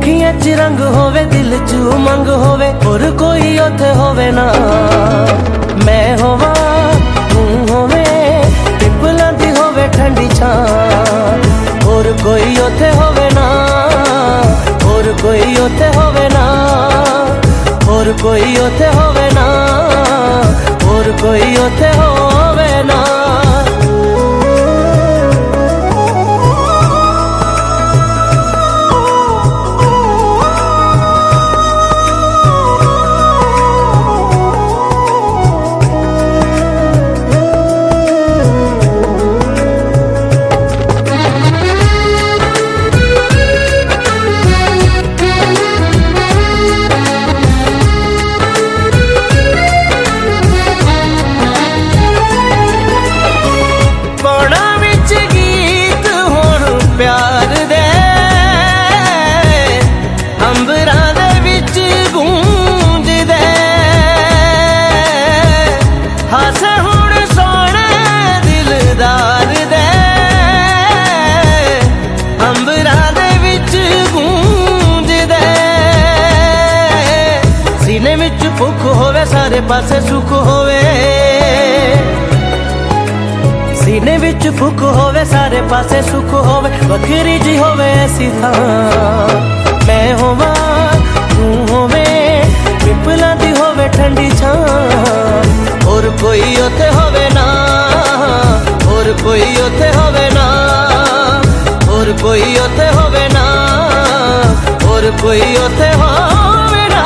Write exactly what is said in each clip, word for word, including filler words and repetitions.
अखियां च रंग होवे, दिल च उमंग होवे, और कोई उथे होवे ना। मैं होवा तू होवे, पिपलां दी होवे ठंडी छां, और कोई उथे होवे ना, और कोई उथे होवे ना, और कोई उथे होवे ना, और कोई उथे होवे ना। भुख होवे सारे पासे सुख होवे, सीने विच भुख होवे सारे पासे सुख होवे, वखरी जी होवे ऐसी थां। मैं होवा तू होवे, पिपलां दी होवे ठंडी छां, और कोई उथे होवे ना, और कोई उथे होवे ना, और कोई उथे होवे ना, और कोई उथे होवे ना।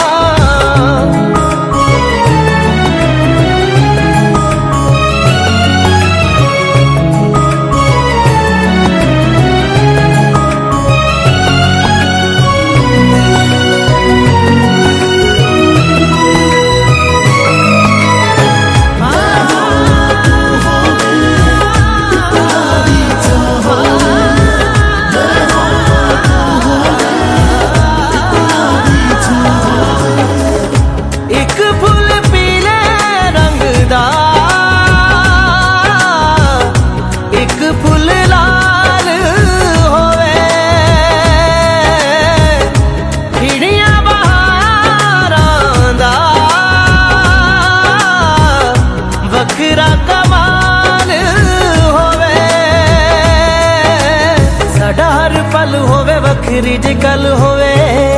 पल होवे वखरी जी गल होवे,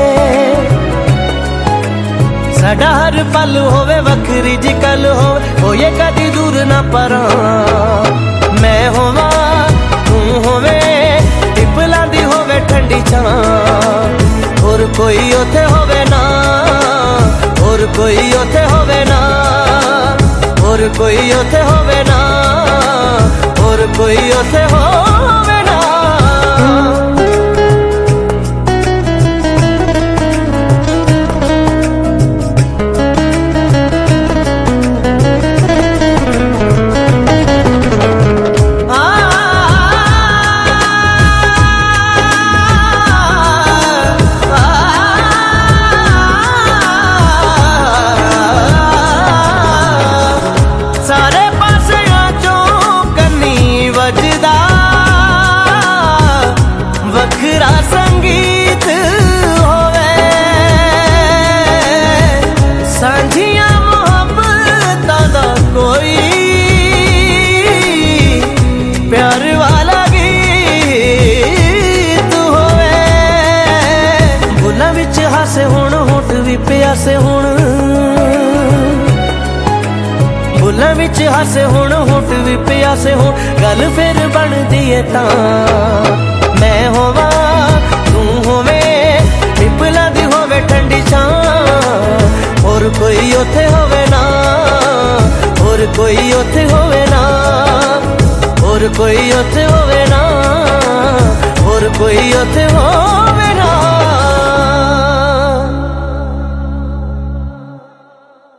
साडा हर पल होवे वखरी जी गल होवे, होए कदी दूर ना परां। मैं होवा तू होवे, पिपलां दी होवे ठंडी छां, और कोई उथे होवे ना, और कोई उथे होवे ना, और कोई उथे होवे ना, और कोई उथे होवे ना। वखरा संगीत होवे, सांझिया मोहब्बतां दा कोई प्यार वाला गीत होवे। बुलां विच हासे हुण होठ भी प्यासे हुण, बुलां विच हासे हुण होठ भी प्यासे हुण, गल फिर बनदी है तां। मैं होवा तू होवे, पिपलां दी होवे ठंडी छां, और कोई उथे होवे ना, और कोई उथे होवे ना, और कोई उथे होवे ना, और कोई उथे होवे ना।